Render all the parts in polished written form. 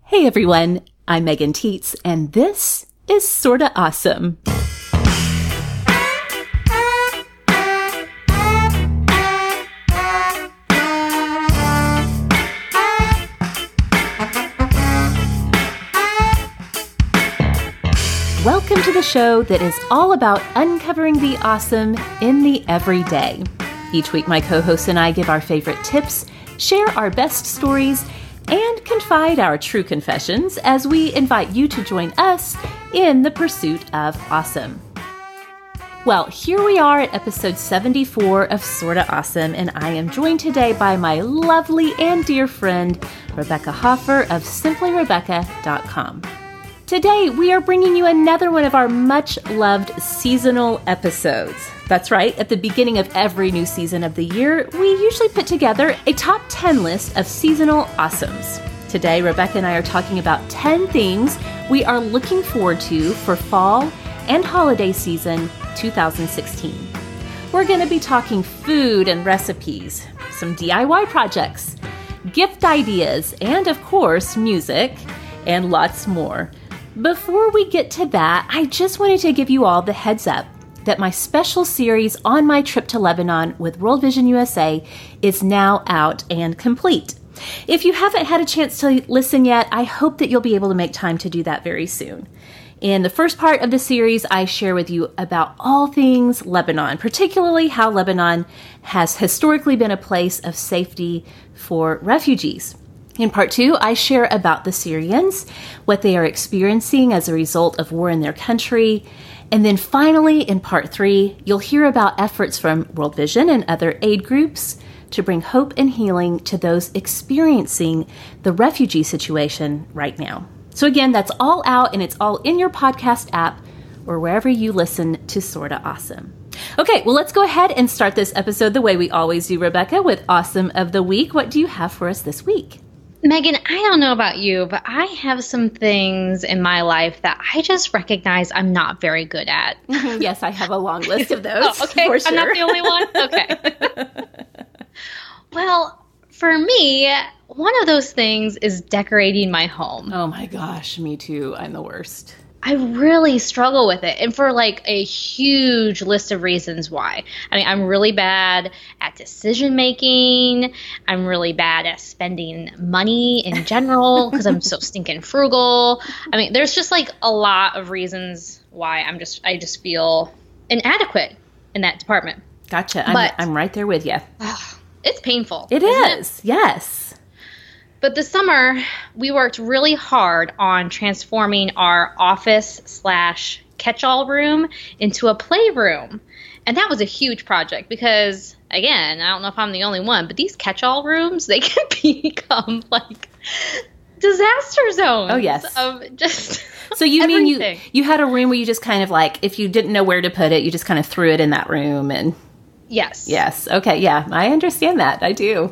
Hey everyone, I'm Megan Tietz, and this is Sorta Awesome. Welcome to the show that is all about uncovering the awesome in the everyday. Each week, my co-hosts and I give our favorite tips, share our best stories, and confide our true confessions as we invite you to join us in the pursuit of awesome. Well, here we are at episode 74 of Sorta Awesome, and I am joined today by my lovely and dear friend, Rebecca Hoffer of SimplyRebecca.com. Today, we are bringing you another one of our much-loved seasonal episodes. That's right, at the beginning of every new season of the year, we usually put together a top 10 list of seasonal awesomes. Today, Rebecca and I are talking about 10 things we are looking forward to for fall and holiday season 2016. We're going to be talking food and recipes, some DIY projects, gift ideas, and of course, music, and lots more. Before we get to that, I just wanted to give you all the heads up that my special series on my trip to Lebanon with World Vision USA is now out and complete. If you haven't had a chance to listen yet, I hope that you'll be able to make time to do that very soon. In the first part of the series, I share with you about all things Lebanon, particularly how Lebanon has historically been a place of safety for refugees. In part 2, I share about the Syrians, what they are experiencing as a result of war in their country. And then finally, in part 3, you'll hear about efforts from World Vision and other aid groups to bring hope and healing to those experiencing the refugee situation right now. So again, that's all out and it's all in your podcast app or wherever you listen to Sorta Awesome. Okay, well, let's go ahead and start this episode the way we always do, Rebecca, with Awesome of the Week. What do you have for us this week? Megan, I don't know about you, but I have some things in my life that I just recognize I'm not very good at. Yes, I have a long list of those. Oh, okay, for sure. I'm not the only one? Okay. Well, for me, one of those things is decorating my home. Oh my gosh, me too. I'm the worst. I really struggle with it, and for like a huge list of reasons why. I mean, I'm really bad at decision making. I'm really bad at spending money in general because I'm so stinking frugal. I mean, there's just like a lot of reasons why I just feel inadequate in that department. Gotcha. But I'm right there with you. It's painful. It is. Yes. But this summer, we worked really hard on transforming our office/catch-all room into a playroom. And that was a huge project because, again, I don't know if I'm the only one, but these catch-all rooms, they can become like disaster zones. Oh, yes. Of just so you everything. mean you had a room where you just kind of like, if you didn't know where to put it, you just kind of threw it in that room and... Yes. Yes. Okay. Yeah. I understand that. I do.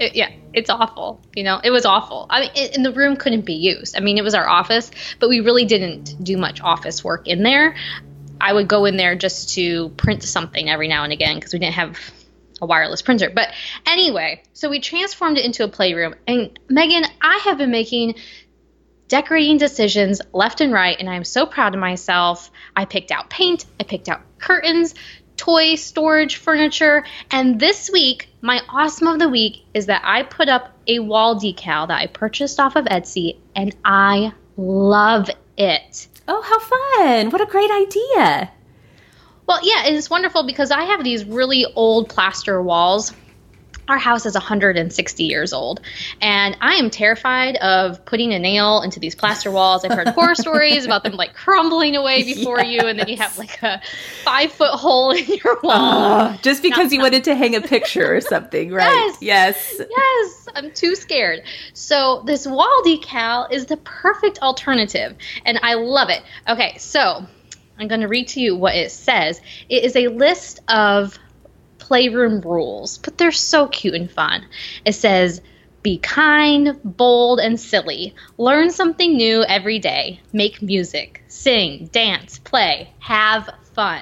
It's awful. You know, it was awful. I mean, and the room couldn't be used. I mean, it was our office, but we really didn't do much office work in there. I would go in there just to print something every now and again because we didn't have a wireless printer. But anyway, so we transformed it into a playroom. And Megan, I have been making decorating decisions left and right, and I'm so proud of myself. I picked out paint. I picked out curtains, toy storage furniture, and this week my awesome of the week is that I put up a wall decal that I purchased off of Etsy, and I love it. Oh, how fun. What a great idea. Well, yeah, it's wonderful because I have these really old plaster walls. Our house is 160 years old, and I am terrified of putting a nail into these plaster walls. I've heard horror stories about them like crumbling away before you, and then you have like a 5-foot hole in your wall. Just because you wanted to hang a picture or something, right? Yes. I'm too scared. So this wall decal is the perfect alternative, and I love it. Okay, so I'm going to read to you what it says. It is a list of playroom rules, but they're so cute and fun. It says, be kind, bold, and silly. Learn something new every day. Make music. Sing, dance, play. Have fun.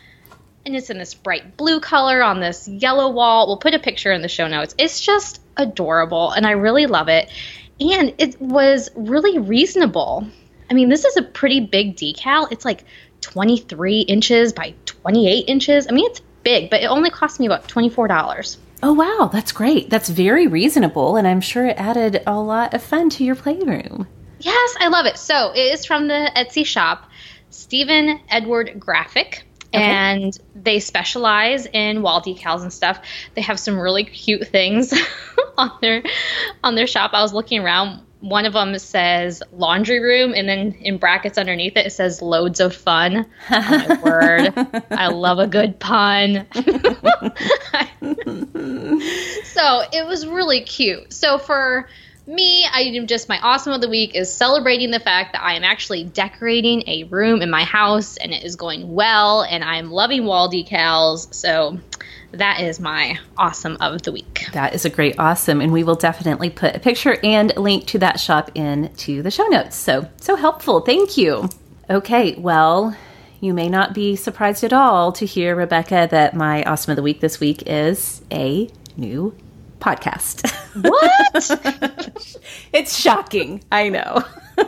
And it's in this bright blue color on this yellow wall. We'll put a picture in the show notes. It's just adorable, and I really love it. And it was really reasonable. I mean, this is a pretty big decal. It's like 23 inches by 28 inches. I mean, it's big, but it only cost me about $24. Oh, wow. That's great. That's very reasonable. And I'm sure it added a lot of fun to your playroom. Yes, I love it. So it is from the Etsy shop, Stephen Edward Graphic. Okay. And they specialize in wall decals and stuff. They have some really cute things on their shop. I was looking around. One of them says laundry room, and then in brackets underneath it says loads of fun. Oh, my word. I love a good pun. So it was really cute. So for me, my awesome of the week is celebrating the fact that I am actually decorating a room in my house, and it is going well, and I'm loving wall decals. So that is my awesome of the week. That is a great awesome, and we will definitely put a picture and a link to that shop into the show notes. So helpful. Thank you. Okay, well, you may not be surprised at all to hear, Rebecca, that my awesome of the week this week is a new podcast. What? It's shocking. I know.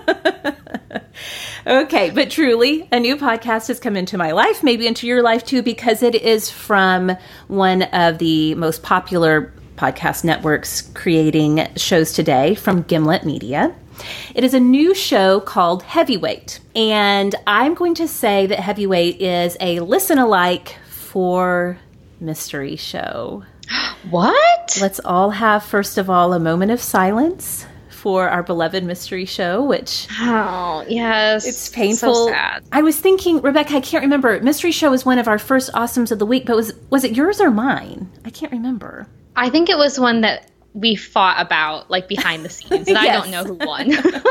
Okay, but truly, a new podcast has come into my life, maybe into your life too, because it is from one of the most popular podcast networks creating shows today, from Gimlet Media. It is a new show called Heavyweight, and I'm going to say that Heavyweight is a listen-alike for mystery show. What? Let's all have, first of all, a moment of silence for our beloved mystery show, which... Oh, yes. It's painful. So sad. I was thinking, Rebecca, I can't remember. Mystery show was one of our first awesomes of the week, but was it yours or mine? I can't remember. I think it was one that we fought about, like, behind the scenes, and yes. I don't know who won.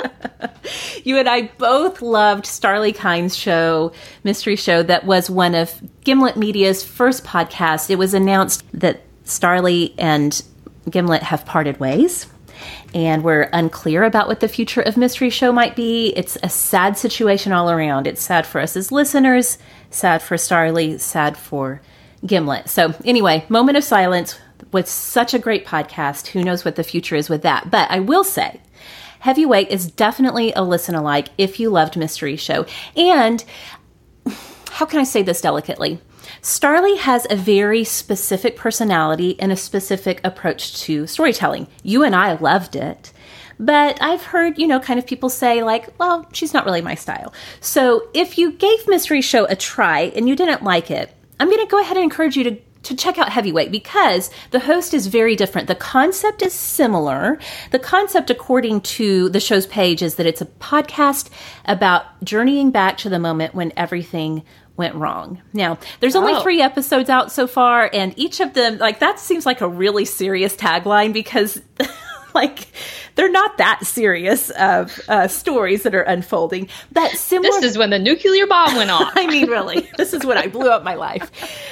You and I both loved Starlee Kine's show, mystery show, that was one of Gimlet Media's first podcasts. It was announced that Starlee and Gimlet have parted ways, and we're unclear about what the future of Mystery Show might be. It's a sad situation all around. It's sad for us as listeners, sad for Starlee, sad for Gimlet. So anyway, moment of silence with such a great podcast. Who knows what the future is with that? But I will say, Heavyweight is definitely a listen-alike if you loved Mystery Show. And how can I say this delicately? Starlee has a very specific personality and a specific approach to storytelling. You and I loved it, but I've heard, kind of people say like, well, she's not really my style. So if you gave Mystery Show a try and you didn't like it, I'm going to go ahead and encourage you to check out Heavyweight, because the host is very different. The concept is similar. The concept, according to the show's page, is that it's a podcast about journeying back to the moment when everything went wrong. Now, there's only 3 episodes out so far, and each of them, that seems like a really serious tagline, because they're not that serious of stories that are unfolding. But similar. This is when the nuclear bomb went off. I mean, really, this is when I blew up my life.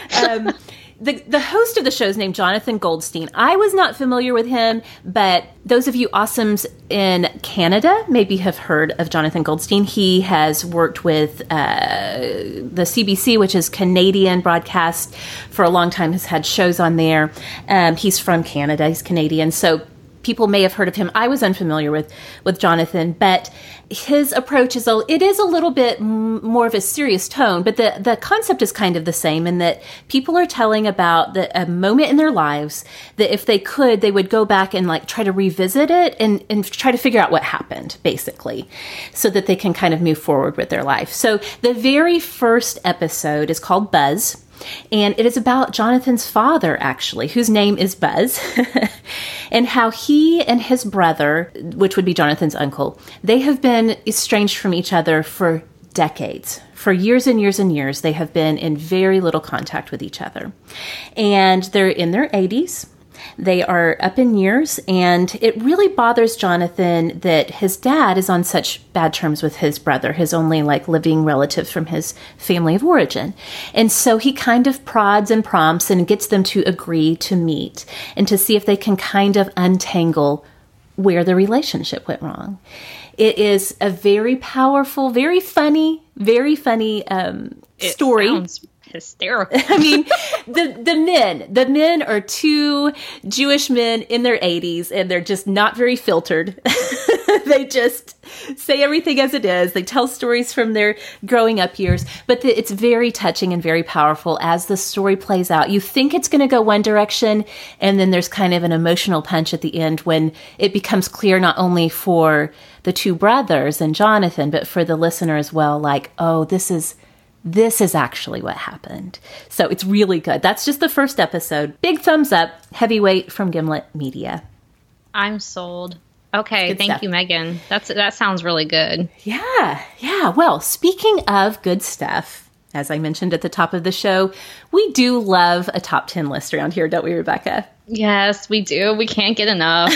The host of the show is named Jonathan Goldstein. I was not familiar with him, but those of you awesomes in Canada maybe have heard of Jonathan Goldstein. He has worked with the CBC, which is Canadian broadcast, for a long time, has had shows on there. He's from Canada. He's Canadian. So people may have heard of him. I was unfamiliar with Jonathan, but his approach is a little bit more of a serious tone, but the concept is kind of the same, in that people are telling about a moment in their lives that if they could, they would go back and try to revisit it and try to figure out what happened, basically, so that they can kind of move forward with their life. So the very first episode is called Buzz. And it is about Jonathan's father, actually, whose name is Buzz, and how he and his brother, which would be Jonathan's uncle, they have been estranged from each other for decades. For years and years and years, they have been in very little contact with each other. And they're in their 80s. They are up in years, and it really bothers Jonathan that his dad is on such bad terms with his brother, his only living relative from his family of origin. And so he kind of prods and prompts and gets them to agree to meet and to see if they can kind of untangle where the relationship went wrong. It is a very powerful, very funny story. Sounds hysterical. I mean, the men are two Jewish men in their 80s, and they're just not very filtered. They just say everything as it is. They tell stories from their growing up years, but it's very touching and very powerful as the story plays out. You think it's going to go one direction, and then there's kind of an emotional punch at the end when it becomes clear not only for the two brothers and Jonathan, but for the listener as well, like, oh, this is actually what happened. So it's really good. That's just the first episode. Big thumbs up, Heavyweight from Gimlet Media. I'm sold. Okay, thank stuff. you, Megan. That sounds really good. Yeah. Well, speaking of good stuff, as I mentioned at the top of the show, we do love a top 10 list around here, don't we, Rebecca? Yes, we do. We can't get enough.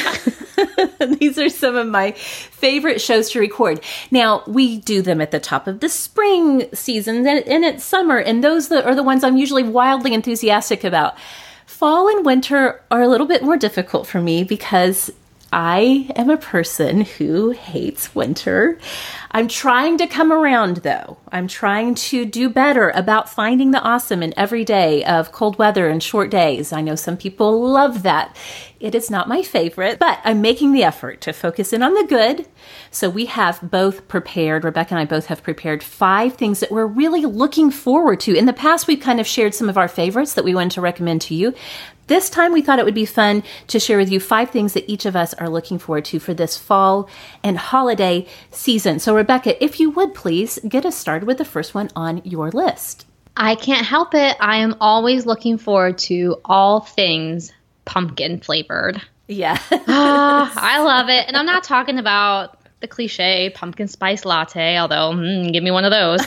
These are some of my favorite shows to record. Now, we do them at the top of the spring season and it's summer, and those are the ones I'm usually wildly enthusiastic about. Fall and winter are a little bit more difficult for me because I am a person who hates winter. I'm trying to come around, though. I'm trying to do better about finding the awesome in every day of cold weather and short days. I know some people love that. It is not my favorite, but I'm making the effort to focus in on the good. So we have both prepared, Rebecca and I both have prepared 5 things that we're really looking forward to. In the past, we've kind of shared some of our favorites that we wanted to recommend to you. This time we thought it would be fun to share with you 5 things that each of us are looking forward to for this fall and holiday season. So Rebecca, if you would please get us started with the first one on your list. I can't help it. I am always looking forward to all things pumpkin flavored. Yeah. I love it. And I'm not talking about the cliche pumpkin spice latte, although give me one of those.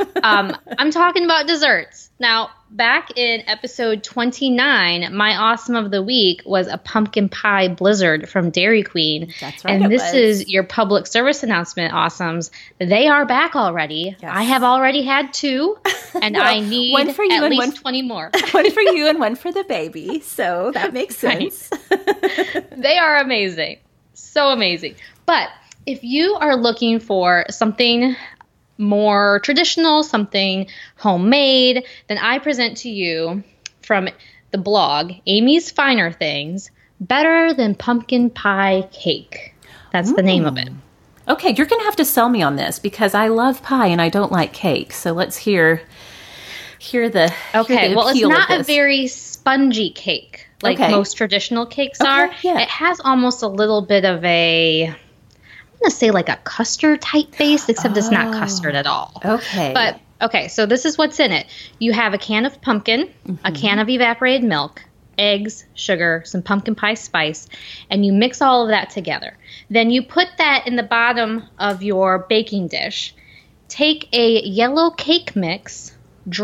I'm talking about desserts. Now, back in episode 29, my awesome of the week was a pumpkin pie blizzard from Dairy Queen. That's right. And this is your public service announcement, awesomes. They are back already. Yes. I have already had 2, and well, I need one for you at least 20 more. One for you and one for the baby. So that makes sense. Right. They are amazing. So amazing. But if you are looking for something more traditional, something homemade, then I present to you from the blog, Amy's Finer Things, Better Than Pumpkin Pie Cake. That's the name of it. Okay, you're going to have to sell me on this because I love pie and I don't like cake. So let's hear the Okay, well, it's not a very spongy cake like most traditional cakes are. Yeah. It has almost a little bit of a, I'm going to say like a custard type base, except it's not custard at all. Okay. But, okay, so this is what's in it. You have a can of pumpkin, a can of evaporated milk, eggs, sugar, some pumpkin pie spice, and you mix all of that together. Then you put that in the bottom of your baking dish. Take a yellow cake mix,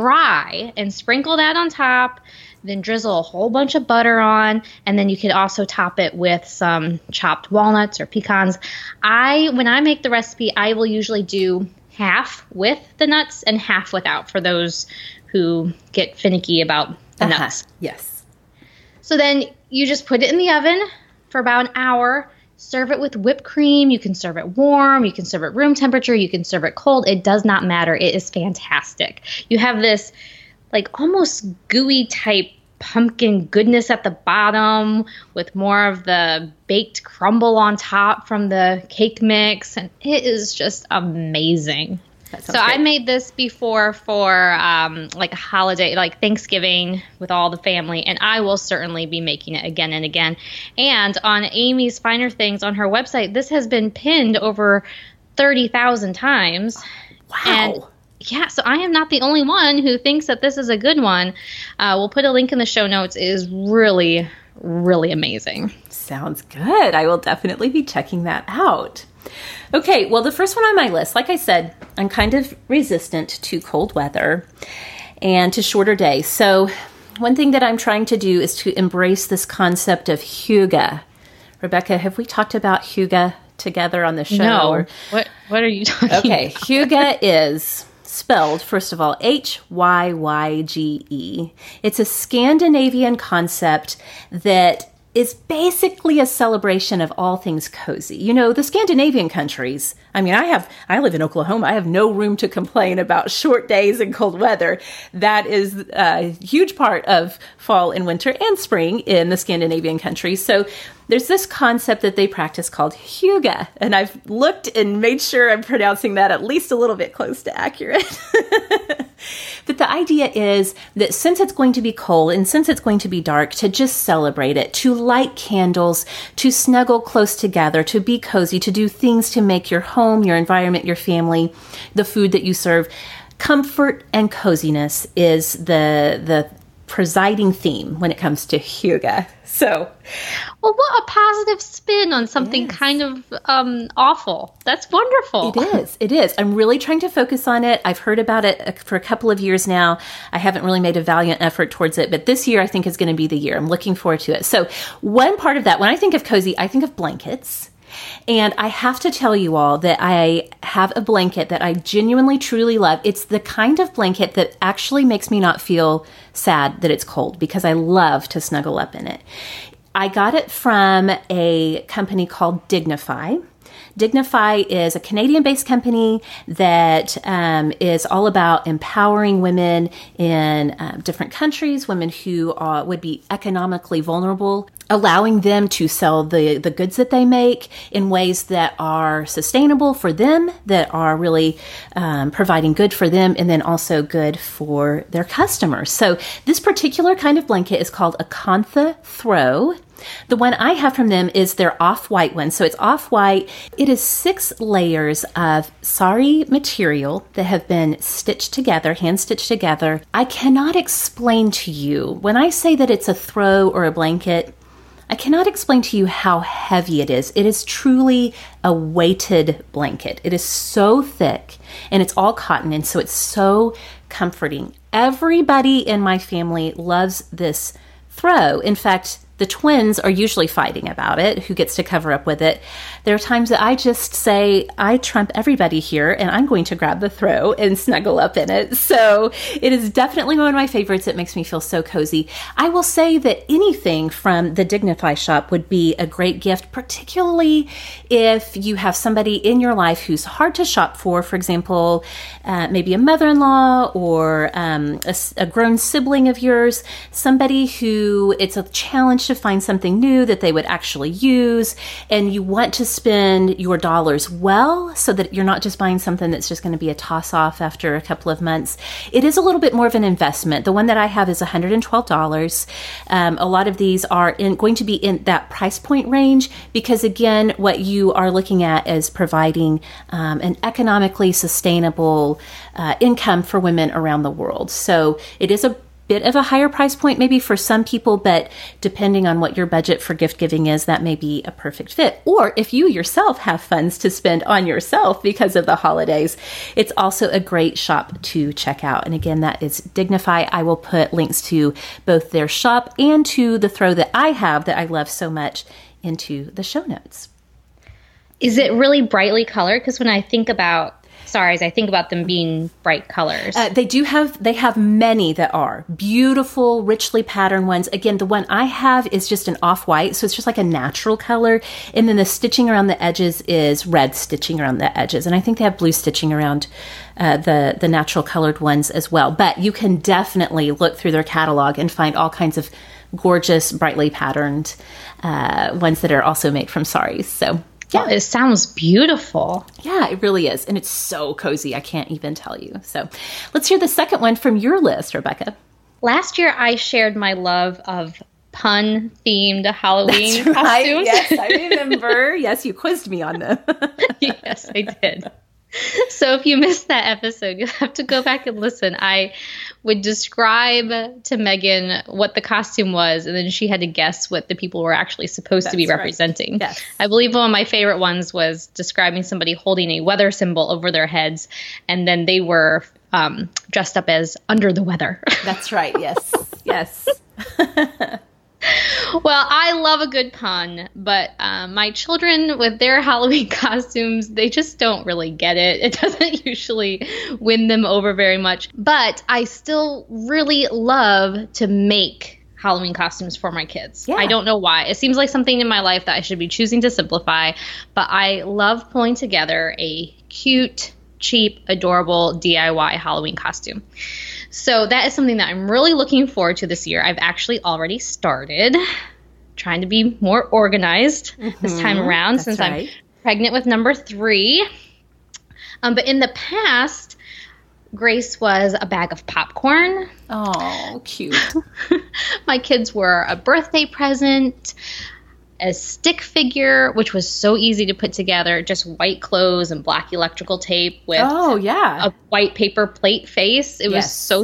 dry, and sprinkle that on top. Then drizzle a whole bunch of butter on, and then you could also top it with some chopped walnuts or pecans. When I make the recipe, I will usually do half with the nuts and half without for those who get finicky about the nuts. Yes. So then you just put it in the oven for about an hour. Serve it with whipped cream. You can serve it warm. You can serve it room temperature. You can serve it cold. It does not matter. It is fantastic. You have this like almost gooey type pumpkin goodness at the bottom with more of the baked crumble on top from the cake mix, and it is just amazing. So great. I made this before for like a holiday, like Thanksgiving with all the family, and I will certainly be making it again and again. And on Amy's Finer Things on her website, this has been pinned over 30,000 times. Wow. And yeah, so I am not the only one who thinks that this is a good one. We'll put a link in the show notes. It is really, really amazing. Sounds good. I will definitely be checking that out. Okay, well, the first one on my list, like I said, I'm kind of resistant to cold weather and to shorter days. So one thing that I'm trying to do is to embrace this concept of hygge. Rebecca, have we talked about hygge together on the show? No. What are you talking about? Okay, hygge is spelled, first of all, Hyygge. It's a Scandinavian concept that is basically a celebration of all things cozy. You know, the Scandinavian countries, I mean, I live in Oklahoma. I have no room to complain about short days and cold weather. That is a huge part of fall and winter and spring in the Scandinavian countries. So there's this concept that they practice called hygge, and I've looked and made sure I'm pronouncing that at least a little bit close to accurate. But the idea is that since it's going to be cold and since it's going to be dark, to just celebrate it, to light candles, to snuggle close together, to be cozy, to do things to make your home, your environment, your family, the food that you serve. Comfort and coziness is the presiding theme when it comes to hygge. So, well, what a positive spin on something kind of awful. That's wonderful. It is. I'm really trying to focus on it. I've heard about it for a couple of years now. I haven't really made a valiant effort towards it, but this year I think is going to be the year. I'm looking forward to it. So one part of that, when I think of cozy, I think of blankets. And I have to tell you all that I have a blanket that I genuinely, truly love. It's the kind of blanket that actually makes me not feel sad that it's cold because I love to snuggle up in it. I got it from a company called Dignify. Dignify is a Canadian-based company that is all about empowering women in different countries, women who would be economically vulnerable, allowing them to sell the goods that they make in ways that are sustainable for them, that are really providing good for them, and then also good for their customers. So this particular kind of blanket is called a Kantha Throw. The one I have from them is their off-white one. So it's off-white. It is 6 layers of sari material that have been stitched together, hand-stitched together. I cannot explain to you, when I say that it's a throw or a blanket, I cannot explain to you how heavy it is. It is truly a weighted blanket. It is so thick, and it's all cotton, and so it's so comforting. Everybody in my family loves this throw. In fact, the twins are usually fighting about it, who gets to cover up with it. There are times that I just say, I trump everybody here, and I'm going to grab the throw and snuggle up in it. So it is definitely one of my favorites. It makes me feel so cozy. I will say that anything from the Dignify shop would be a great gift, particularly if you have somebody in your life who's hard to shop for example, maybe a mother-in-law or a grown sibling of yours, somebody who it's a challenge to find something new that they would actually use, and you want to spend your dollars well so that you're not just buying something that's just going to be a toss-off after a couple of months. It is a little bit more of an investment. The one that I have is $112. A lot of these are going to be in that price point range because, again, what you are looking at is providing an economically sustainable income for women around the world. So it is a bit of a higher price point maybe for some people, but depending on what your budget for gift giving is, that may be a perfect fit. Or if you yourself have funds to spend on yourself because of the holidays, it's also a great shop to check out. And again, that is Dignify. I will put links to both their shop and to the throw that I have that I love so much into the show notes. Is it really brightly colored? Because when I think about saris, I think about them being bright colors. They have many that are beautiful, richly patterned ones. Again, the one I have is just an off-white, so it's just like a natural color. And then the stitching around the edges is red stitching around the edges. And I think they have blue stitching around the natural colored ones as well. But you can definitely look through their catalog and find all kinds of gorgeous, brightly patterned ones that are also made from saris. So yeah, well, it sounds beautiful. Yeah, it really is. And it's so cozy. I can't even tell you. So let's hear the second one from your list, Rebecca. Last year, I shared my love of pun-themed Halloween costumes. Right. Yes, I remember. Yes, you quizzed me on them. Yes, I did. So if you missed that episode, you'll have to go back and listen. I would describe to Megan what the costume was, and then she had to guess what the people were actually supposed to be representing. Right. Yes. I believe one of my favorite ones was describing somebody holding a weather symbol over their heads, and then they were dressed up as under the weather. That's right. Yes. Yes. Well, I love a good pun, but my children with their Halloween costumes, they just don't really get it. It doesn't usually win them over very much. But I still really love to make Halloween costumes for my kids. Yeah. I don't know why. It seems like something in my life that I should be choosing to simplify, but I love pulling together a cute, cheap, adorable DIY Halloween costume. So that is something that I'm really looking forward to this year. I've actually already started trying to be more organized this time around since I'm pregnant with number 3. But in the past, Grace was a bag of popcorn. Oh, cute. My kids were a birthday present, a stick figure, which was so easy to put together, just white clothes and black electrical tape with a white paper plate face. It was so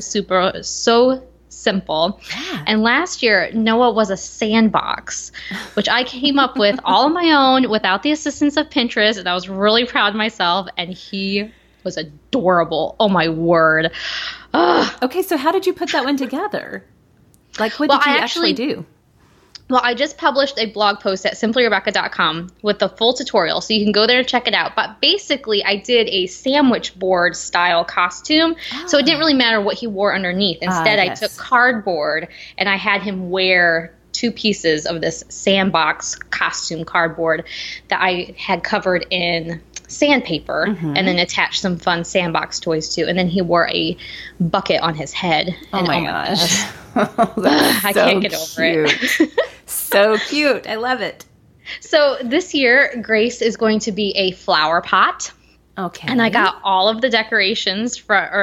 simple. Yeah. And last year, Noah was a sandbox, which I came up with all on my own without the assistance of Pinterest, and I was really proud of myself, and he was adorable. Oh, my word. Ugh. Okay, so how did you put that one together? Like, what did you actually do? Well, I just published a blog post at simplyrebecca.com with the full tutorial, so you can go there and check it out. But basically, I did a sandwich board style costume, so it didn't really matter what he wore underneath. Instead, I took cardboard, and I had him wear 2 pieces of this sandbox costume cardboard that I had covered in sandpaper and then attached some fun sandbox toys to, and then he wore a bucket on his head. Oh my gosh. I can't get over it. So cute. I love it. So this year, Grace is going to be a flower pot. Okay. And I got all of the decorations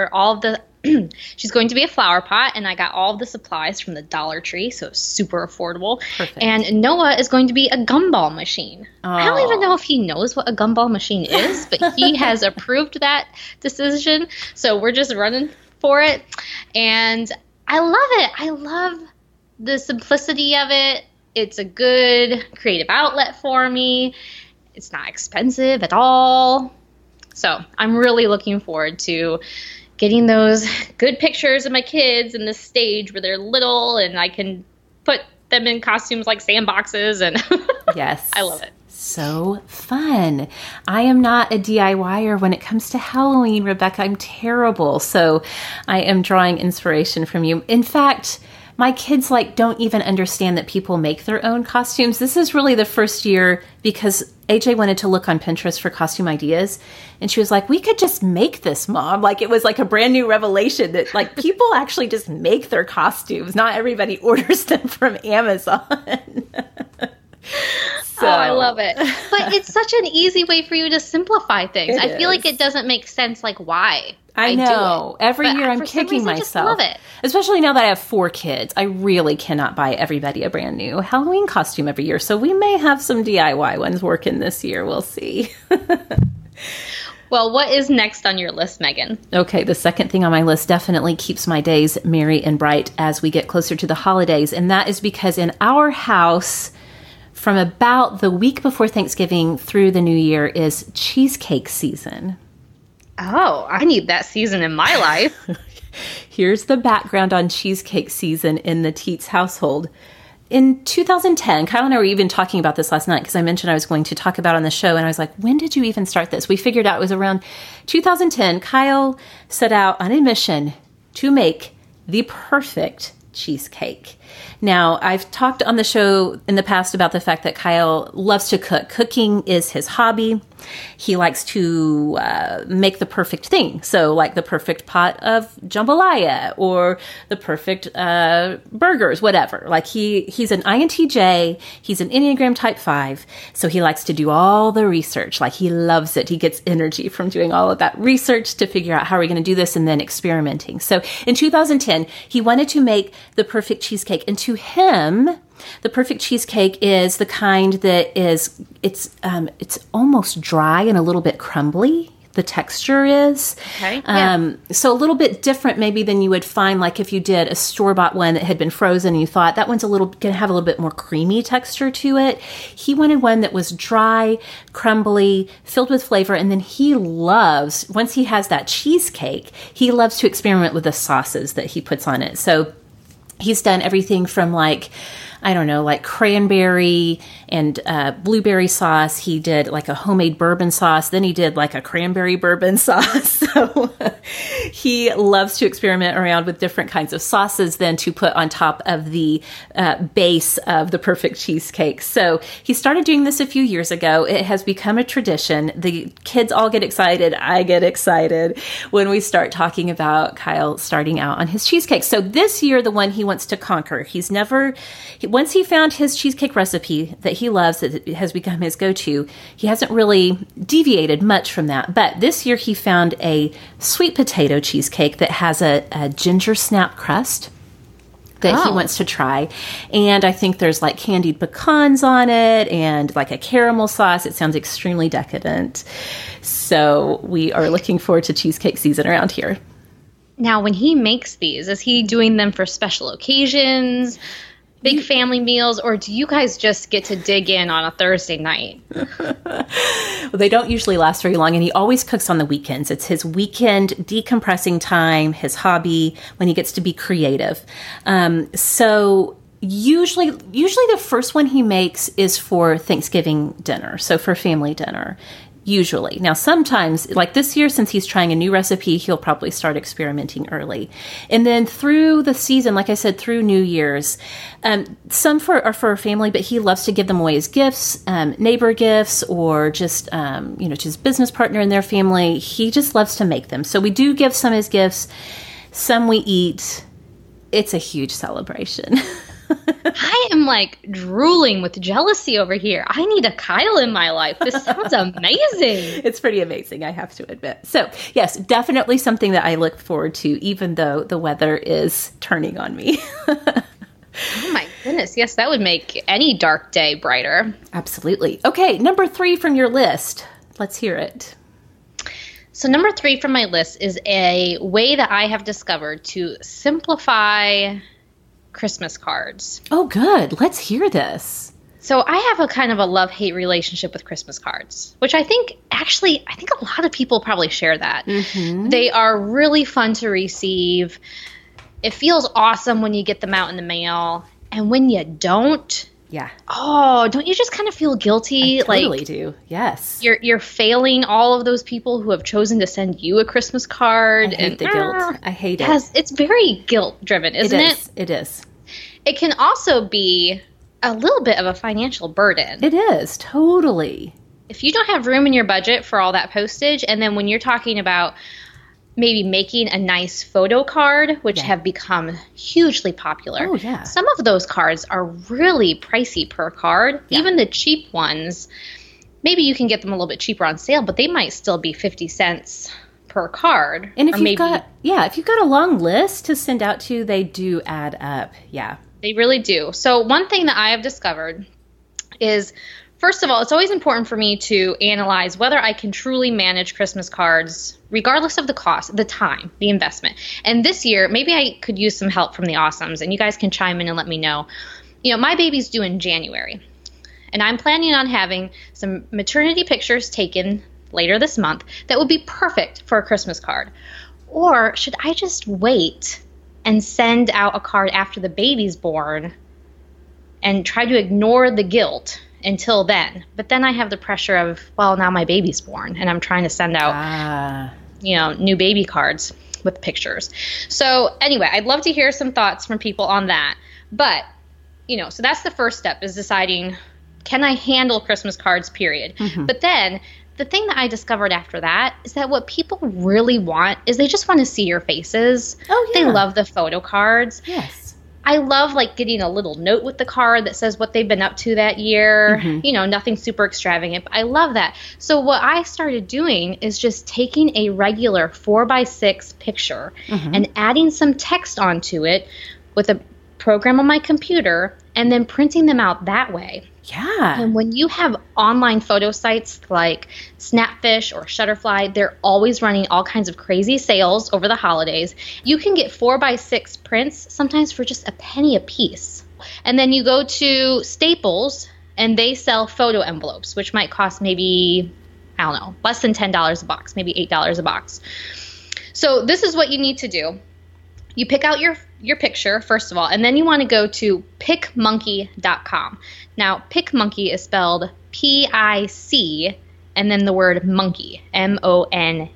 she's going to be a flower pot, and I got all of the supplies from the Dollar Tree, so it's super affordable. Perfect. And Noah is going to be a gumball machine. Oh. I don't even know if he knows what a gumball machine is, but he has approved that decision, so we're just running for it. And I love it. I love the simplicity of it. It's a good creative outlet for me. It's not expensive at all. So I'm really looking forward to getting those good pictures of my kids in this stage where they're little and I can put them in costumes like sandboxes. And yes, I love it. So fun. I am not a DIYer when it comes to Halloween, Rebecca. I'm terrible. So I am drawing inspiration from you. In fact, my kids don't even understand that people make their own costumes. This is really the first year because AJ wanted to look on Pinterest for costume ideas. And she was like, we could just make this, Mom. It was a brand new revelation that people actually just make their costumes. Not everybody orders them from Amazon. So. Oh, I love it. But it's such an easy way for you to simplify things. I feel like it doesn't make sense why I know. Every year I'm kicking myself. I just love it. Especially now that I have 4 kids. I really cannot buy everybody a brand new Halloween costume every year. So we may have some DIY ones working this year. We'll see. Well, what is next on your list, Megan? Okay, the second thing on my list definitely keeps my days merry and bright as we get closer to the holidays. And that is because in our house, from about the week before Thanksgiving through the new year is cheesecake season. Oh, I need that season in my life. Here's the background on cheesecake season in the Teets household. In 2010, Kyle and I were even talking about this last night because I mentioned I was going to talk about it on the show. And I was like, when did you even start this? We figured out it was around 2010. Kyle set out on a mission to make the perfect cheesecake. Now, I've talked on the show in the past about the fact that Kyle loves to cook. Cooking is his hobby. He likes to make the perfect thing. So the perfect pot of jambalaya or the perfect burgers, whatever. He's an INTJ. He's an Enneagram Type 5. So he likes to do all the research. He loves it. He gets energy from doing all of that research to figure out how are we going to do this and then experimenting. So in 2010, he wanted to make the perfect cheesecake. And to him, the perfect cheesecake is the kind that is, it's almost dry and a little bit crumbly. The texture is. Okay. Yeah. So a little bit different maybe than you would find if you did a store-bought one that had been frozen and you thought that one's going to have a little bit more creamy texture to it. He wanted one that was dry, crumbly, filled with flavor, and then he loves, once he has that cheesecake, he loves to experiment with the sauces that he puts on it. So he's done everything from I don't know, like cranberry and blueberry sauce. He did like a homemade bourbon sauce. Then he did like a cranberry bourbon sauce. So he loves to experiment around with different kinds of sauces then to put on top of the base of the perfect cheesecake. So he started doing this a few years ago. It has become a tradition. The kids all get excited. I get excited when we start talking about Kyle starting out on his cheesecake. So this year, the one he wants to conquer, once he found his cheesecake recipe that he loves, that has become his go-to, he hasn't really deviated much from that. But this year he found a sweet potato cheesecake that has a ginger snap crust that he wants to try. And I think there's like candied pecans on it and like a caramel sauce. It sounds extremely decadent. So we are looking forward to cheesecake season around here. Now, when he makes these, is he doing them for special occasions, big family meals, or do you guys just get to dig in on a Thursday night? Well, they don't usually last very long, and he always cooks on the weekends. It's his weekend decompressing time, his hobby, when he gets to be creative. So usually the first one he makes is for Thanksgiving dinner, so for family dinner. Usually. Now, sometimes, like this year, since he's trying a new recipe, he'll probably start experimenting early. And then through the season, like I said, through New Year's, some are for a family, but he loves to give them away as gifts, neighbor gifts, or just, to his business partner and their family. He just loves to make them. So we do give some as gifts. Some we eat. It's a huge celebration. I am like drooling with jealousy over here. I need a Kyle in my life. This sounds amazing. It's pretty amazing, I have to admit. So, yes, definitely something that I look forward to, even though the weather is turning on me. Oh my goodness. Yes, that would make any dark day brighter. Absolutely. Okay, number 3 from your list. Let's hear it. So number 3 from my list is a way that I have discovered to simplify Christmas cards. Oh, good. Let's hear this. So I have a kind of a love-hate relationship with Christmas cards, which I think a lot of people probably share that. Mm-hmm. They are really fun to receive. It feels awesome when you get them out in the mail. And when you don't, don't you just kind of feel guilty? I totally do. Yes. You're failing all of those people who have chosen to send you a Christmas card. I hate the guilt. I hate it. It's very guilt-driven, isn't it? It is. It can also be a little bit of a financial burden. It is, totally. If you don't have room in your budget for all that postage, and then when you're talking about maybe making a nice photo card, which have become hugely popular. Oh, yeah. Some of those cards are really pricey per card. Yeah. Even the cheap ones, maybe you can get them a little bit cheaper on sale, but they might still be 50 cents per card. And if you've got a long list to send out to, they do add up. Yeah. They really do. So one thing that I have discovered is, first of all, it's always important for me to analyze whether I can truly manage Christmas cards, regardless of the cost, the time, the investment. And this year, maybe I could use some help from the Awesomes, and you guys can chime in and let me know. My baby's due in January, and I'm planning on having some maternity pictures taken later this month that would be perfect for a Christmas card. Or should I just wait and send out a card after the baby's born and try to ignore the guilt until then? But then I have the pressure of, well, now my baby's born and I'm trying to send out, new baby cards with pictures. So anyway, I'd love to hear some thoughts from people on that. But, so that's the first step, is deciding, can I handle Christmas cards, period? Mm-hmm. But then the thing that I discovered after that is that what people really want is they just want to see your faces. Oh, yeah. They love the photo cards. Yes. I love getting a little note with the card that says what they've been up to that year. Mm-hmm. Nothing super extravagant, but I love that. So what I started doing is just taking a regular 4x6 picture and adding some text onto it with a program on my computer and then printing them out that way. Yeah. And when you have online photo sites like Snapfish or Shutterfly, they're always running all kinds of crazy sales over the holidays. You can get 4x6 prints sometimes for just a penny a piece. And then you go to Staples and they sell photo envelopes, which might cost maybe, less than $10 a box, maybe $8 a box. So this is what you need to do. you pick out your picture, first of all, and then you want to go to PicMonkey.com. Now, PicMonkey is spelled P-I-C, and then the word monkey, MONKEY.com.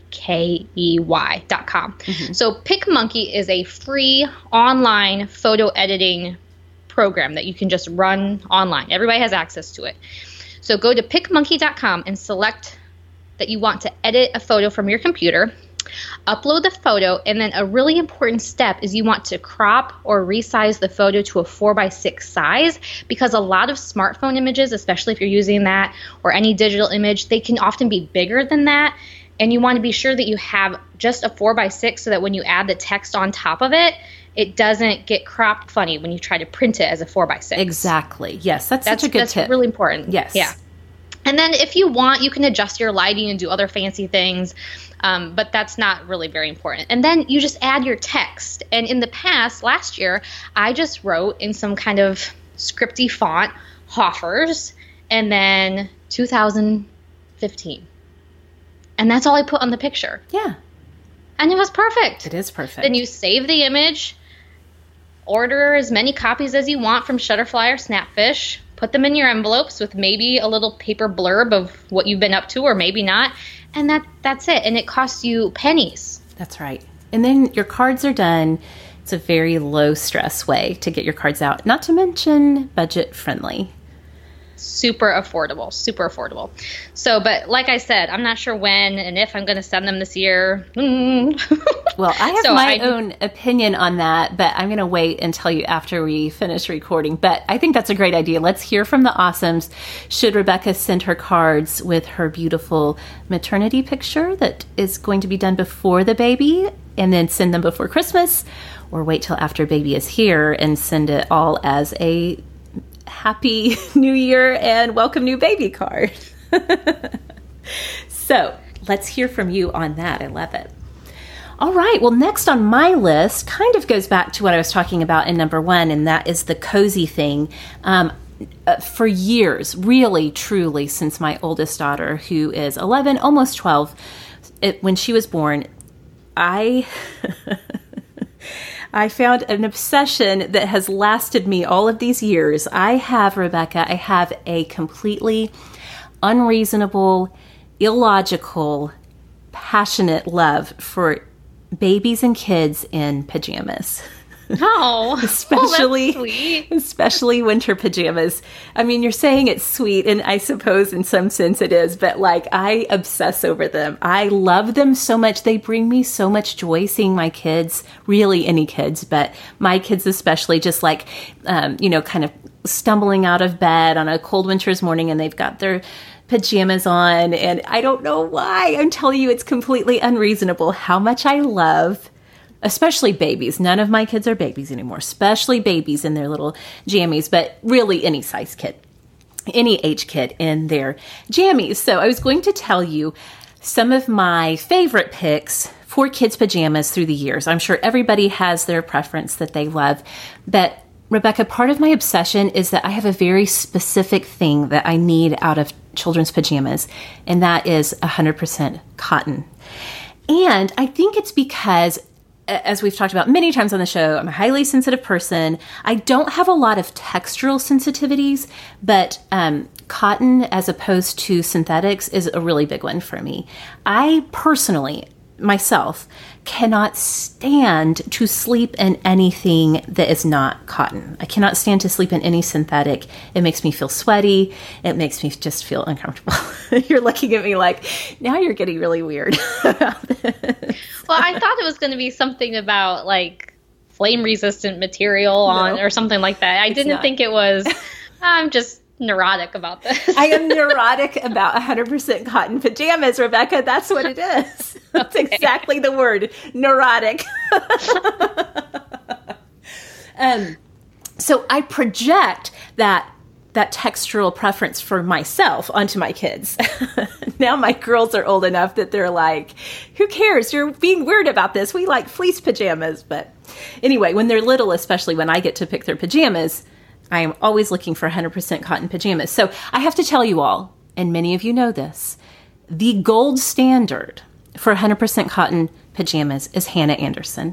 So PicMonkey is a free online photo editing program that you can just run online. Everybody has access to it. So go to PicMonkey.com and select that you want to edit a photo from your computer. Upload the photo, and then a really important step is you want to crop or resize the photo to a 4:6 size, because a lot of smartphone images, especially if you're using that or any digital image, they can often be bigger than that, and you want to be sure that you have just a 4:6 so that when you add the text on top of it, it doesn't get cropped funny when you try to print it as a 4:6. Exactly. Yes, that's such a good tip. That's really important. Yes. Yeah. And then if you want, you can adjust your lighting and do other fancy things, but that's not really very important. And then you just add your text. And in the past, last year, I just wrote in some kind of scripty font, Hoffers, and then 2015. And that's all I put on the picture. Yeah. And it was perfect. It is perfect. Then you save the image, order as many copies as you want from Shutterfly or Snapfish, put them in your envelopes with maybe a little paper blurb of what you've been up to, or maybe not, and that's it. And it costs you pennies. That's right. And then your cards are done. It's a very low stress way to get your cards out, not to mention budget friendly. Super affordable. So, but like I said, I'm not sure when and if I'm going to send them this year. Well, I have my own opinion on that, but I'm going to wait and tell you after we finish recording. But I think that's a great idea. Let's hear from the Awesomes. Should Rebecca send her cards with her beautiful maternity picture that is going to be done before the baby and then send them before Christmas, or wait till after baby is here and send it all as a Happy New Year and welcome new baby card? So let's hear from you on that. I love it. All right. Well, next on my list kind of goes back to what I was talking about in number 1, and that is the cozy thing. For years, really, truly, since my oldest daughter, who is 11, almost 12, when she was born, I found an obsession that has lasted me all of these years. I have a completely unreasonable, illogical, passionate love for babies and kids in pajamas. Oh, especially, that's sweet. Especially winter pajamas. I mean, you're saying it's sweet, and I suppose in some sense it is, but like, I obsess over them. I love them so much. They bring me so much joy seeing my kids, really any kids, but my kids especially, just like, kind of stumbling out of bed on a cold winter's morning, and they've got their pajamas on, and I don't know why. I'm telling you, it's completely unreasonable how much I love, especially babies. None of my kids are babies anymore, especially babies in their little jammies, but really any size kid, any age kid in their jammies. So I was going to tell you some of my favorite picks for kids' pajamas through the years. I'm sure everybody has their preference that they love, but Rebecca, part of my obsession is that I have a very specific thing that I need out of children's pajamas, and that is 100% cotton. And I think it's because, as we've talked about many times on the show, I'm a highly sensitive person. I don't have a lot of textural sensitivities, but cotton as opposed to synthetics is a really big one for me. I personally, myself, cannot stand to sleep in anything that is not cotton. I cannot stand to sleep in any synthetic. It makes me feel sweaty. It makes me just feel uncomfortable. You're looking at me like, now you're getting really weird about this. Well, I thought it was going to be something about like flame resistant material or something like that. I didn't think it was. I'm just neurotic about this. I am neurotic about 100% cotton pajamas, Rebecca. That's what it is. That's exactly the word, neurotic. So I project that textural preference for myself onto my kids. Now my girls are old enough that they're like, who cares? You're being weird about this. We like fleece pajamas. But anyway, when they're little, especially when I get to pick their pajamas, I am always looking for 100% cotton pajamas. So I have to tell you all, and many of you know this, the gold standard for 100% cotton pajamas is Hannah Anderson.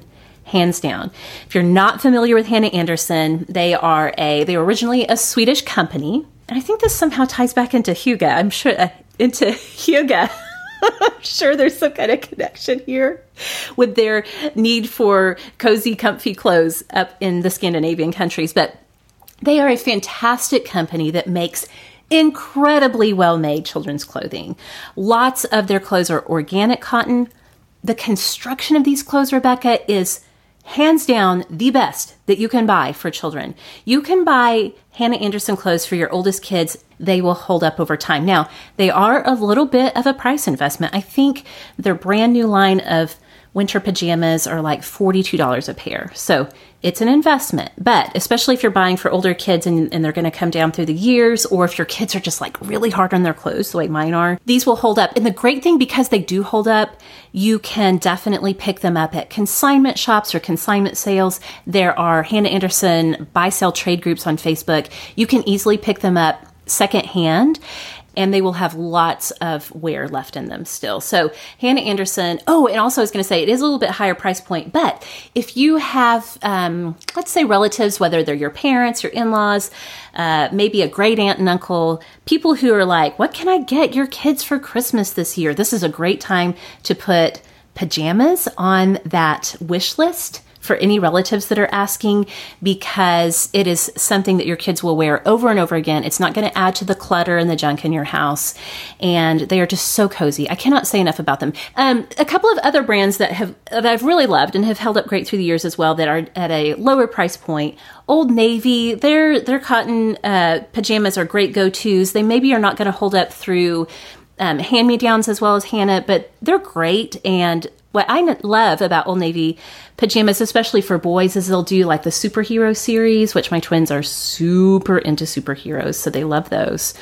hands down. If you're not familiar with Hanna Andersson, they were originally a Swedish company. And I think this somehow ties back into Hygge. I'm sure, into Hygge. I'm sure there's some kind of connection here with their need for cozy, comfy clothes up in the Scandinavian countries. But they are a fantastic company that makes incredibly well-made children's clothing. Lots of their clothes are organic cotton. The construction of these clothes, Rebecca, is hands down the best that you can buy for children. You can buy Hanna Andersson clothes for your oldest kids. They will hold up over time. Now, they are a little bit of a price investment. I think their brand new line of winter pajamas are like $42 a pair. So it's an investment, but especially if you're buying for older kids and they're going to come down through the years, or if your kids are just like really hard on their clothes the way mine are, these will hold up. And the great thing, because they do hold up, you can definitely pick them up at consignment shops or consignment sales. There are Hanna Andersson buy-sell trade groups on Facebook. You can easily pick them up secondhand, and they will have lots of wear left in them still. So Hanna Andersson, and also I was going to say, it is a little bit higher price point, but if you have, let's say relatives, whether they're your parents, your in-laws, maybe a great aunt and uncle, people who are like, what can I get your kids for Christmas this year? This is a great time to put pajamas on that wish list for any relatives that are asking, because it is something that your kids will wear over and over again. It's not going to add to the clutter and the junk in your house. And they are just so cozy. I cannot say enough about them. A couple of other brands that I've really loved and have held up great through the years as well, that are at a lower price point. Old Navy, their cotton pajamas are great go-tos. They maybe are not going to hold up through hand-me-downs as well as Hanna, but they're great. And what I love about Old Navy pajamas, especially for boys, is they'll do like the superhero series, which my twins are super into superheroes, so they love those.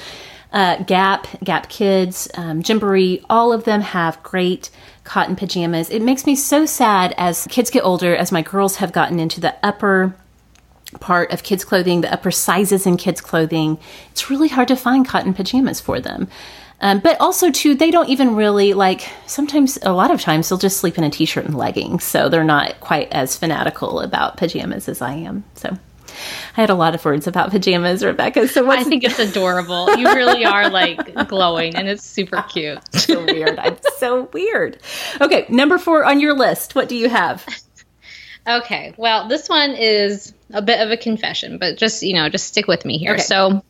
Gap Kids, Gymboree, all of them have great cotton pajamas. It makes me so sad as kids get older, as my girls have gotten into the upper part of kids' clothing, the upper sizes in kids' clothing. It's really hard to find cotton pajamas for them. But also, too, they don't even really, sometimes, a lot of times, they'll just sleep in a t-shirt and leggings, so they're not quite as fanatical about pajamas as I am. So I had a lot of words about pajamas, Rebecca. So I think it's adorable. You really are, glowing, and it's super cute. So weird. I'm so weird. Okay, number 4 on your list. What do you have? Okay, well, this one is a bit of a confession, but just stick with me here. Okay. So,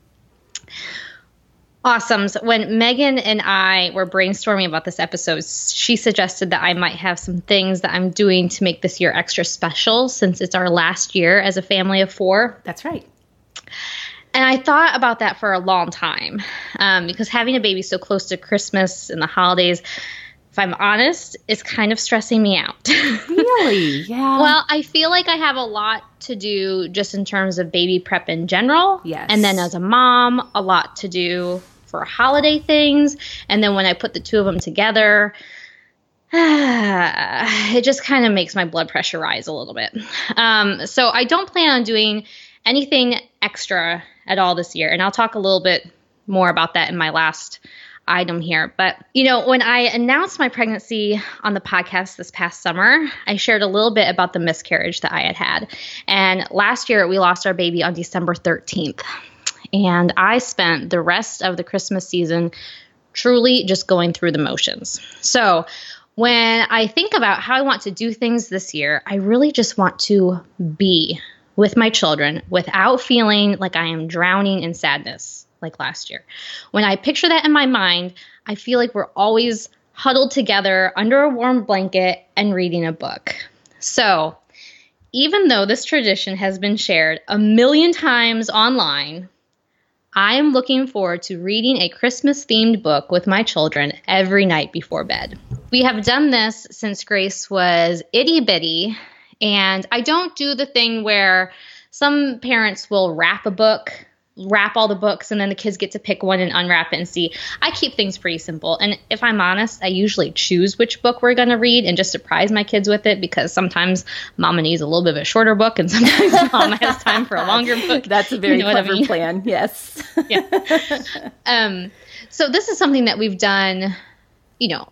awesome. So when Megan and I were brainstorming about this episode, she suggested that I might have some things that I'm doing to make this year extra special, since it's our last year as a family of 4. That's right. And I thought about that for a long time, because having a baby so close to Christmas and the holidays, if I'm honest, is kind of stressing me out. Really? Yeah. Well, I feel like I have a lot to do just in terms of baby prep in general. Yes. And then as a mom, a lot to do for holiday things. And then when I put the two of them together, it just kind of makes my blood pressure rise a little bit. So I don't plan on doing anything extra at all this year. And I'll talk a little bit more about that in my last item here. But, when I announced my pregnancy on the podcast this past summer, I shared a little bit about the miscarriage that I had had. And last year we lost our baby on December 13th. And I spent the rest of the Christmas season truly just going through the motions. So when I think about how I want to do things this year, I really just want to be with my children without feeling like I am drowning in sadness like last year. When I picture that in my mind, I feel like we're always huddled together under a warm blanket and reading a book. So even though this tradition has been shared a million times online, I am looking forward to reading a Christmas-themed book with my children every night before bed. We have done this since Grace was itty-bitty, and I don't do the thing where some parents will wrap all the books, and then the kids get to pick one and unwrap it and see. I keep things pretty simple. And if I'm honest, I usually choose which book we're going to read and just surprise my kids with it, because sometimes Mama needs a little bit of a shorter book and sometimes Mama has time for a longer book. That's a very clever plan. Yes. Yeah. So this is something that we've done,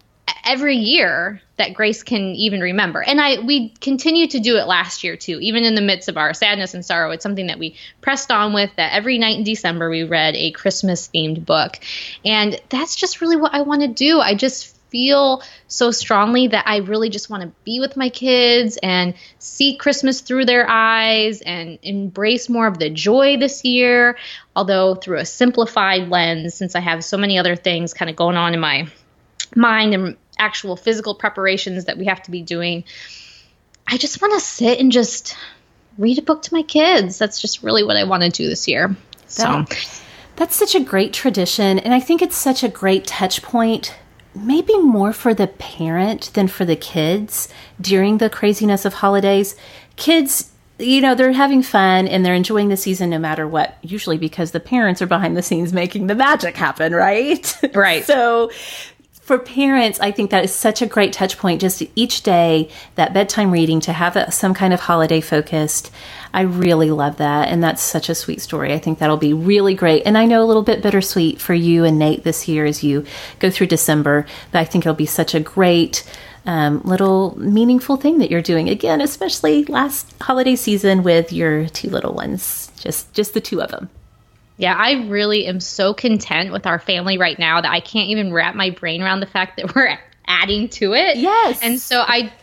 every year that Grace can even remember. And we continued to do it last year too, even in the midst of our sadness and sorrow. It's something that we pressed on with, that every night in December we read a Christmas themed book. And that's just really what I want to do. I just feel so strongly that I really just want to be with my kids and see Christmas through their eyes and embrace more of the joy this year, although through a simplified lens, since I have so many other things kind of going on in my mind and actual physical preparations that we have to be doing. I just want to sit and just read a book to my kids. That's just really what I want to do this year. That's such a great tradition. And I think it's such a great touch point, maybe more for the parent than for the kids during the craziness of holidays. Kids, they're having fun and they're enjoying the season no matter what, usually because the parents are behind the scenes making the magic happen, right? Right. So for parents, I think that is such a great touch point, just each day, that bedtime reading, to have some kind of holiday focused. I really love that. And that's such a sweet story. I think that'll be really great. And I know a little bit bittersweet for you and Nate this year as you go through December, but I think it'll be such a great little meaningful thing that you're doing. Again, especially last holiday season with your two little ones, just the two of them. Yeah, I really am so content with our family right now that I can't even wrap my brain around the fact that we're adding to it. Yes. And so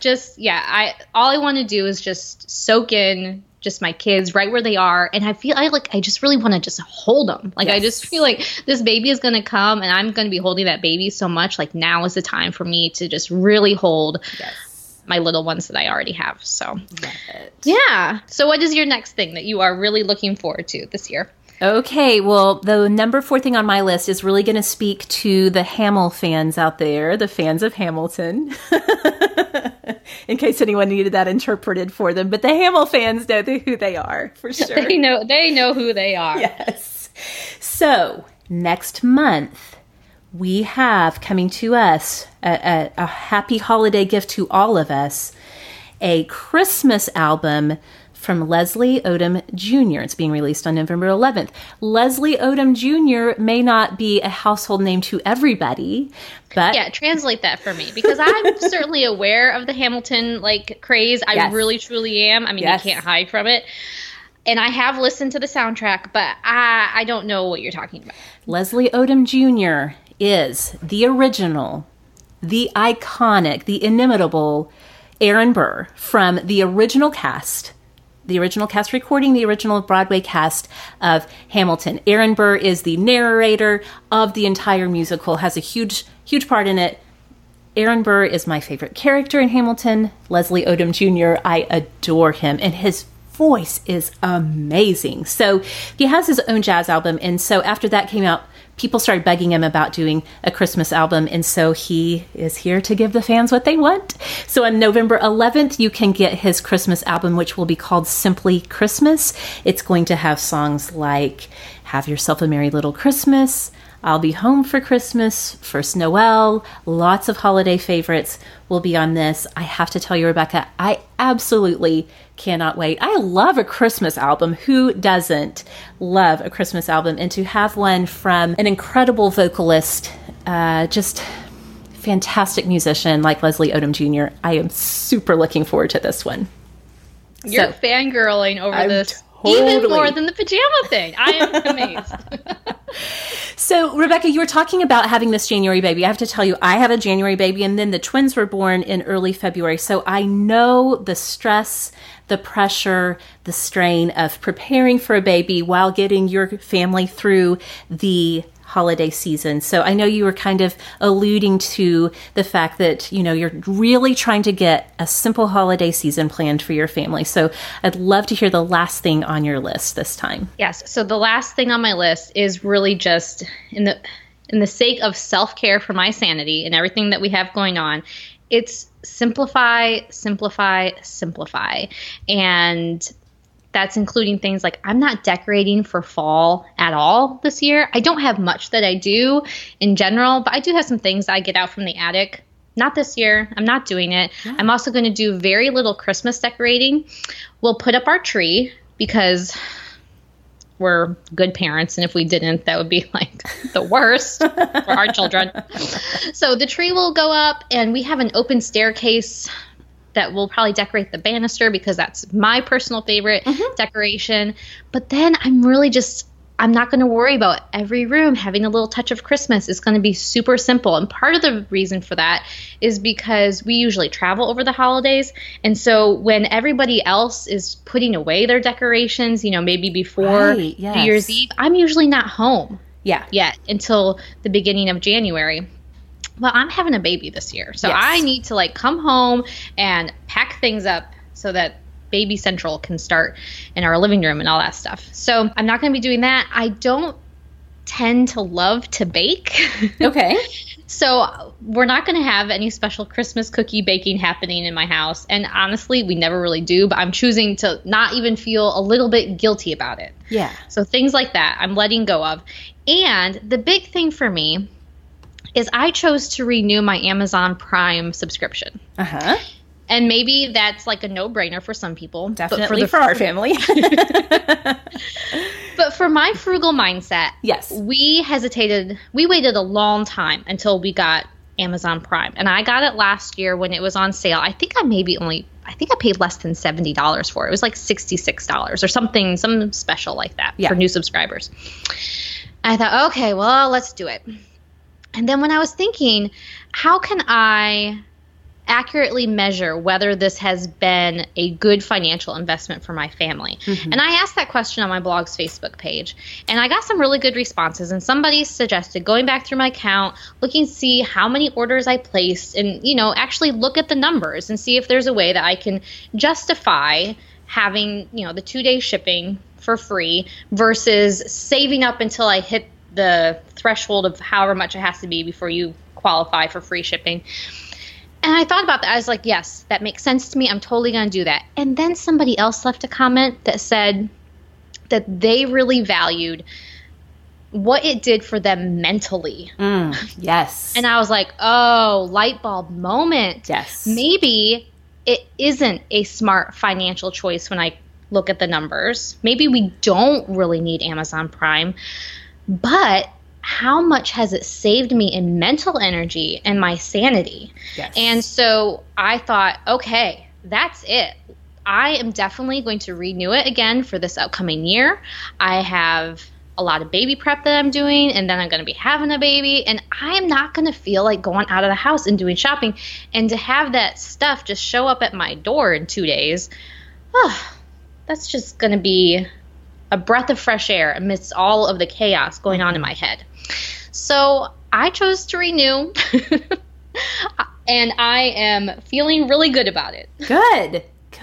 all I want to do is just soak in just my kids right where they are. And I just really want to just hold them. Yes. I just feel like this baby is going to come and I'm going to be holding that baby so much. Like, now is the time for me to just really hold my little ones that I already have. So, yeah. So what is your next thing that you are really looking forward to this year? Okay, well, the number 4 thing on my list is really going to speak to the Hamill fans out there, the fans of Hamilton, in case anyone needed that interpreted for them. But the Hamill fans know who they are, for sure. They know who they are. Yes. So, next month, we have coming to us a happy holiday gift to all of us, a Christmas album from Leslie Odom Jr. It's being released on November 11th. Leslie Odom Jr. may not be a household name to everybody, but... Yeah, translate that for me, because I'm certainly aware of the Hamilton, craze. I really, truly am. I mean, you can't hide from it. And I have listened to the soundtrack, but I don't know what you're talking about. Leslie Odom Jr. is the original, the iconic, the inimitable Aaron Burr from the original cast recording the original Broadway cast of Hamilton. Aaron Burr is the narrator of the entire musical, has a huge, huge part in it. Aaron Burr is my favorite character in Hamilton. Leslie Odom Jr., I adore him, and his voice is amazing. So he has his own jazz album, and so after that came out, people started bugging him about doing a Christmas album, and so he is here to give the fans what they want. So on November 11th, you can get his Christmas album, which will be called Simply Christmas. It's going to have songs like Have Yourself a Merry Little Christmas, I'll Be Home for Christmas, First Noel. Lots of holiday favorites will be on this. I have to tell you, Rebecca, I absolutely cannot wait. I love a Christmas album. Who doesn't love a Christmas album? And to have one from an incredible vocalist, just fantastic musician like Leslie Odom Jr., I am super looking forward to this one. You're fangirling over this. Even more than the pajama thing. I am amazed. So, Rebecca, you were talking about having this January baby. I have to tell you, I have a January baby, and then the twins were born in early February. So I know the stress, the pressure, the strain of preparing for a baby while getting your family through the holiday season. So I know you were kind of alluding to the fact that, you're really trying to get a simple holiday season planned for your family. So I'd love to hear the last thing on your list this time. Yes. So the last thing on my list is really just in the sake of self-care for my sanity and everything that we have going on. It's simplify, simplify, simplify. And that's including things like I'm not decorating for fall at all this year. I don't have much that I do in general, but I do have some things I get out from the attic. Not this year. I'm not doing it. Yeah. I'm also going to do very little Christmas decorating. We'll put up our tree because we're good parents. And if we didn't, that would be like the worst for our children. So the tree will go up, and we have an open staircase that will probably decorate the banister because that's my personal favorite decoration. But then I'm not going to worry about every room having a little touch of Christmas. It's going to be super simple. And part of the reason for that is because we usually travel over the holidays. And so when everybody else is putting away their decorations, maybe before New Year's Eve, I'm usually not home yet until the beginning of January. Well, I'm having a baby this year. So I need to come home and pack things up so that Baby Central can start in our living room and all that stuff. So I'm not going to be doing that. I don't tend to love to bake. Okay. So we're not going to have any special Christmas cookie baking happening in my house. And honestly, we never really do, but I'm choosing to not even feel a little bit guilty about it. Yeah. So things like that I'm letting go of. And the big thing for me is I chose to renew my Amazon Prime subscription. Uh-huh. And maybe that's like a no-brainer for some people. Definitely for our family. But for my frugal mindset, yes, we waited a long time until we got Amazon Prime. And I got it last year when it was on sale. I think I paid less than $70 for it. It was like $66 or something, some special like that for new subscribers. I thought, okay, well, let's do it. And then when I was thinking, how can I accurately measure whether this has been a good financial investment for my family? Mm-hmm. And I asked that question on my blog's Facebook page, and I got some really good responses. And somebody suggested going back through my account, looking to see how many orders I placed, and actually look at the numbers and see if there's a way that I can justify having the 2-day shipping for free versus saving up until I hit the threshold of however much it has to be before you qualify for free shipping. And I thought about that. I was like, yes, that makes sense to me. I'm totally going to do that. And then somebody else left a comment that said that they really valued what it did for them mentally. Yes. And I was like, oh, light bulb moment. Yes. Maybe it isn't a smart financial choice when I look at the numbers. Maybe we don't really need Amazon Prime, but how much has it saved me in mental energy and my sanity? Yes. And so I thought, okay, that's it. I am definitely going to renew it again for this upcoming year. I have a lot of baby prep that I'm doing, and then I'm going to be having a baby, and I am not going to feel like going out of the house and doing shopping. And to have that stuff just show up at my door in 2 days, that's just going to be a breath of fresh air amidst all of the chaos going on in my head. So I chose to renew, and I am feeling really good about it. Good.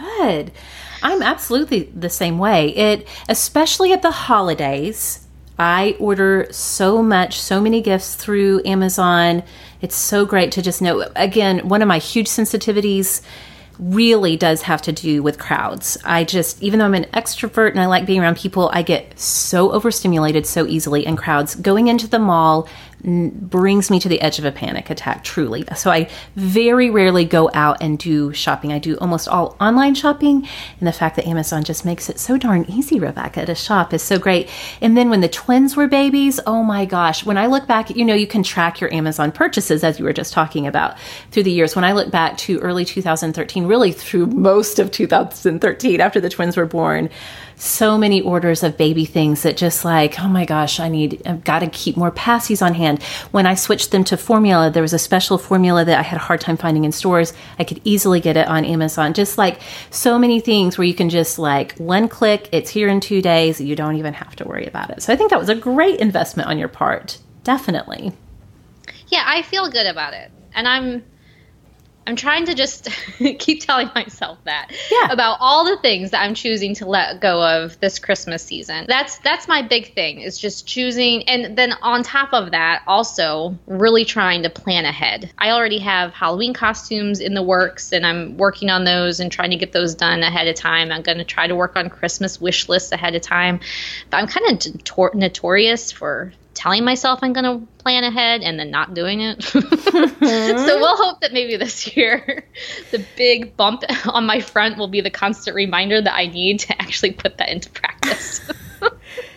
I'm absolutely the same way. Especially at the holidays, I order so many gifts through Amazon. It's so great to just know. Again, one of my huge sensitivities really does have to do with crowds. Even though I'm an extrovert and I like being around people, I get so overstimulated so easily in crowds. Going into the mall brings me to the edge of a panic attack, truly. So I very rarely go out and do shopping. I do almost all online shopping, and the fact that Amazon just makes it so darn easy, Rebecca, to shop is so great. And then when the twins were babies, oh my gosh, when I look back, you can track your Amazon purchases, as you were just talking about, through the years. When I look back to early 2013, really through most of 2013 after the twins were born, so many orders of baby things that just like, oh my gosh, I've got to keep more passies on hand. When I switched them to formula, there was a special formula that I had a hard time finding in stores. I could easily get it on Amazon. Just like so many things where you can just like one click, it's here in 2 days. You don't even have to worry about it. So I think that was a great investment on your part. Definitely. Yeah, I feel good about it. And I'm trying to just keep telling myself that about all the things that I'm choosing to let go of this Christmas season. That's my big thing, is just choosing. And then on top of that, also really trying to plan ahead. I already have Halloween costumes in the works, and I'm working on those and trying to get those done ahead of time. I'm going to try to work on Christmas wish lists ahead of time. But I'm kind of notorious for telling myself I'm going to plan ahead and then not doing it. So we'll hope that maybe this year the big bump on my front will be the constant reminder that I need to actually put that into practice.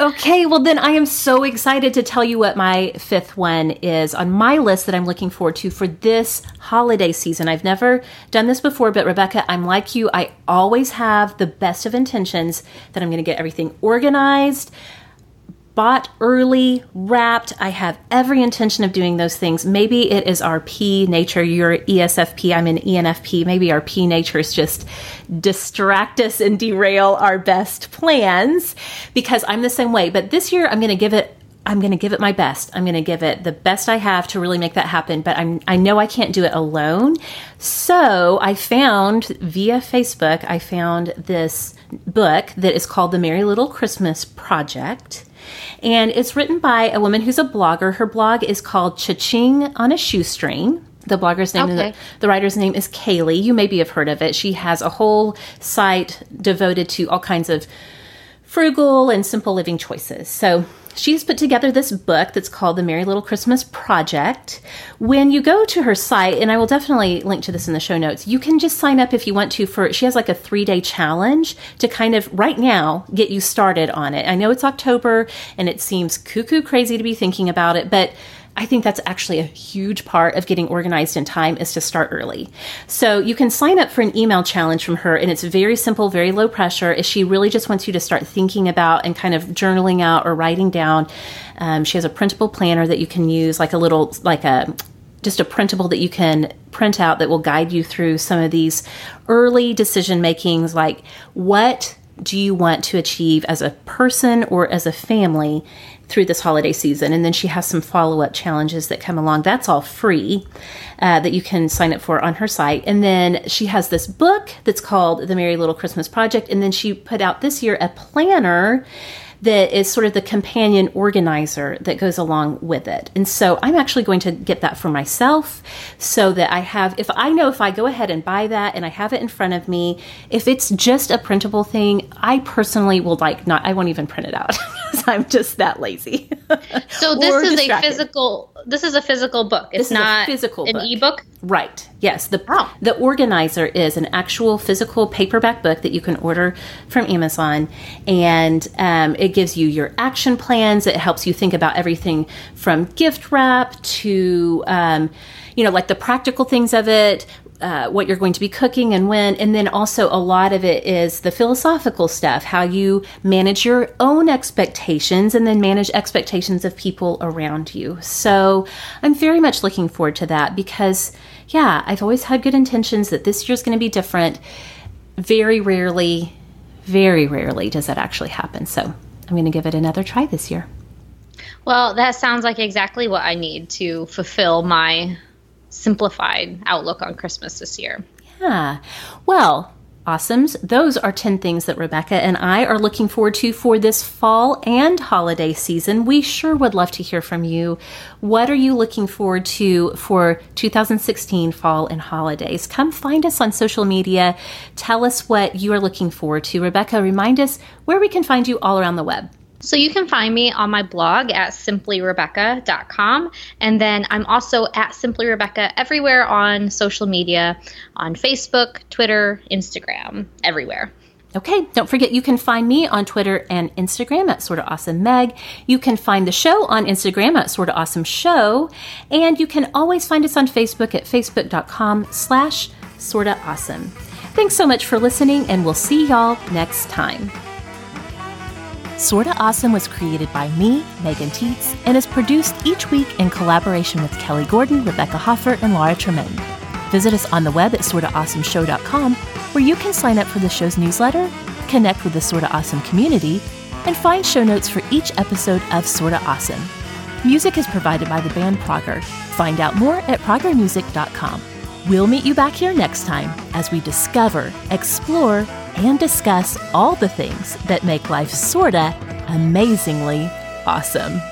Okay, well then I am so excited to tell you what my fifth one is on my list that I'm looking forward to for this holiday season. I've never done this before, but Rebecca, I'm like you. I always have the best of intentions that I'm going to get everything organized, bought early, wrapped. I have every intention of doing those things. Maybe it is our P nature. You're ESFP, I'm an ENFP. Maybe our P natures just distract us and derail our best plans because I'm the same way. But this year I'm going to give it my best. I'm going to give it the best I have to really make that happen. But I know I can't do it alone. So I found via Facebook, I found this book that is called The Merry Little Christmas Project. And it's written by a woman who's a blogger. Her blog is called Cha-Ching on a Shoestring. The blogger's name, the writer's name is Kaylee. You maybe have heard of it. She has a whole site devoted to all kinds of frugal and simple living choices. So she's put together this book that's called The Merry Little Christmas Project. When you go to her site, and I will definitely link to this in the show notes, you can just sign up if you want to she has like a 3-day challenge to kind of right now get you started on it. I know it's October and it seems cuckoo crazy to be thinking about it, but I think that's actually a huge part of getting organized in time is to start early. So you can sign up for an email challenge from her, and it's very simple, very low pressure. She really just wants you to start thinking about and kind of journaling out or writing down. She has a printable planner that you can use, just a printable that you can print out that will guide you through some of these early decision makings, like what do you want to achieve as a person or as a family through this holiday season. And then she has some follow-up challenges that come along. That's all free that you can sign up for on her site. And then she has this book that's called The Merry Little Christmas Project. And then she put out this year a planner that is sort of the companion organizer that goes along with it. And so I'm actually going to get that for myself so that if I go ahead and buy that and I have it in front of me, if it's just a printable thing, I personally will I won't even print it out because I'm just that lazy. So this is a physical book. It's not an ebook? Right. Yes. The organizer is an actual physical paperback book that you can order from Amazon. And it gives you your action plans. It helps you think about everything from gift wrap to, like the practical things of it, what you're going to be cooking and when. And then also a lot of it is the philosophical stuff, how you manage your own expectations and then manage expectations of people around you. So I'm very much looking forward to that because, I've always had good intentions that this year's going to be different. Very rarely does that actually happen. So I'm going to give it another try this year. Well, that sounds like exactly what I need to fulfill my simplified outlook on Christmas this year. Yeah. Well, awesomes. Those are 10 things that Rebecca and I are looking forward to for this fall and holiday season. We sure would love to hear from you. What are you looking forward to for 2016 fall and holidays? Come find us on social media. Tell us what you are looking forward to. Rebecca, remind us where we can find you all around the web. So you can find me on my blog at simplyrebecca.com. And then I'm also at Simply Rebecca everywhere on social media, on Facebook, Twitter, Instagram, everywhere. Okay, don't forget you can find me on Twitter and Instagram at Sorta Awesome Meg. You can find the show on Instagram at Sorta Awesome Show. And you can always find us on Facebook at facebook.com/Sorta Awesome. Thanks so much for listening, and we'll see y'all next time. Sorta Awesome was created by me, Megan Tietz, and is produced each week in collaboration with Kelly Gordon, Rebecca Hoffert, and Laura Tremaine. Visit us on the web at sortaawesomeshow.com, where you can sign up for the show's newsletter, connect with the Sorta Awesome community, and find show notes for each episode of Sorta Awesome. Music is provided by the band Prager. Find out more at pragermusic.com. We'll meet you back here next time as we discover, explore, and discuss all the things that make life sorta amazingly awesome.